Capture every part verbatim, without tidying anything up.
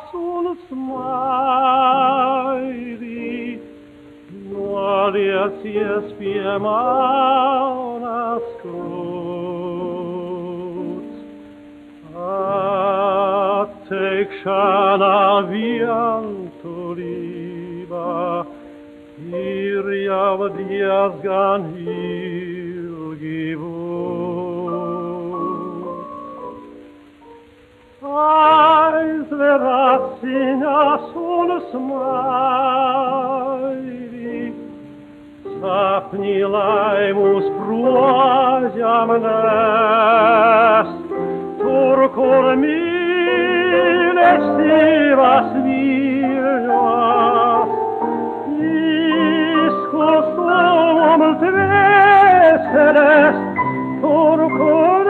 sul smairi, gloria sia spiemau nascut. A tec shana viantoliba, Iriav dias gan hilgivut. Ais verasina sul smairi, sapni laimus pruasiam nest, turcur mille stivas virias, iscus omum tveseles, turcur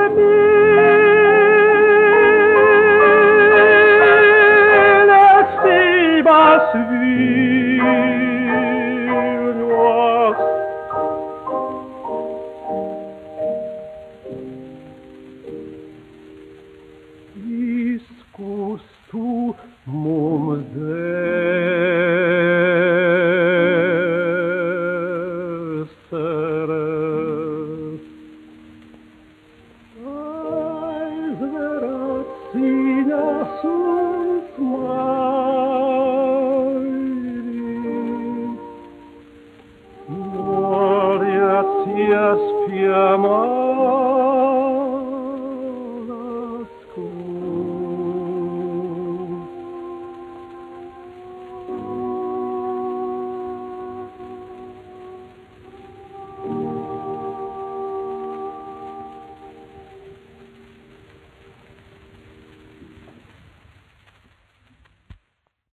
mille stivas virias. Iscus tu mum deseres, ais veratsina sus mairi, gloria sia spiama